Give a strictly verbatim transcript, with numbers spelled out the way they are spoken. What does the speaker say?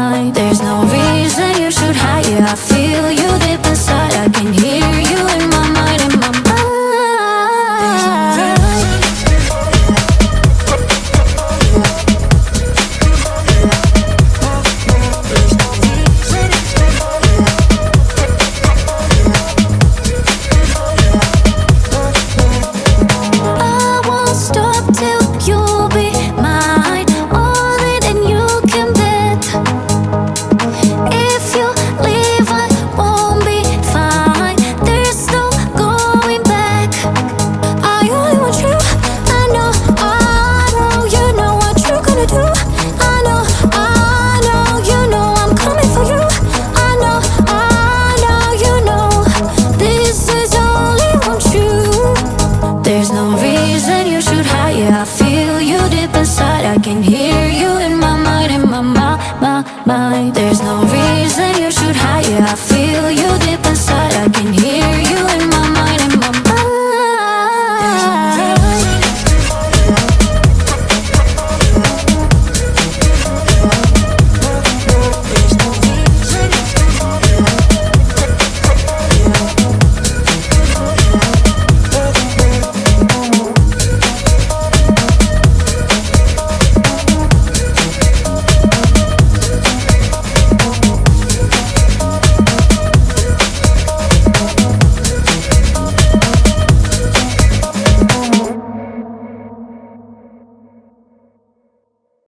mind. There's no reason you should hide. Yeah, I feel you deep inside. I can hear you in my mind, in my mind. Yeah, I feel you deep inside. I can hear you in my mind, in my, my, my mind. There's no reason you should hide. Yeah, I feel